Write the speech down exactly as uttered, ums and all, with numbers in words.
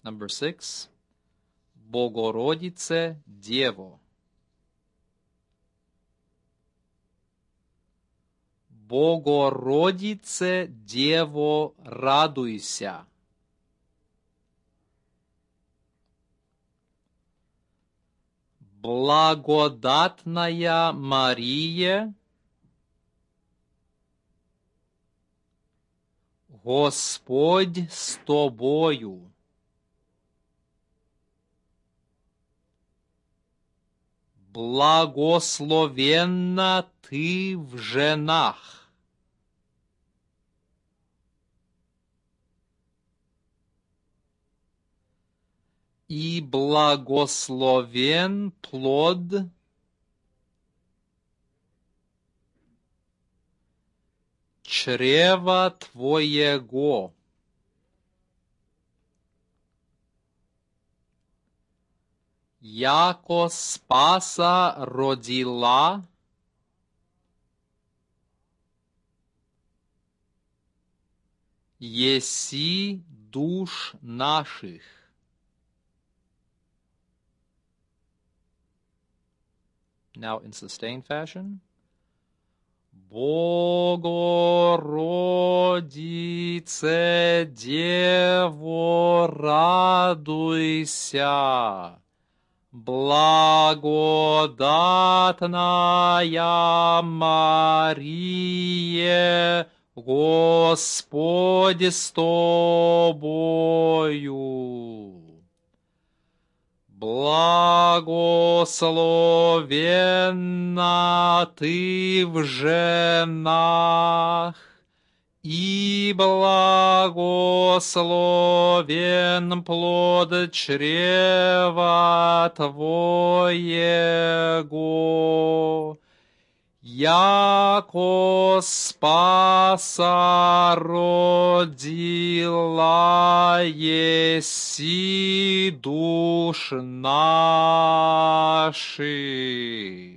Number six. Богородице Дево. Богородице Дево, радуйся. Благодатная Мария, Господь с тобою. Благословенна ты в женах. И благословен плод чрева твоего. Яко Спаса родила еси душ наших. Now in sustained fashion. Богородице Дево, радуйся. Благодатная Мария, Господь с тобою. Благословенна ты в женах, и благословен плод чрева твоего. Яко Спаса родила еси душ наших.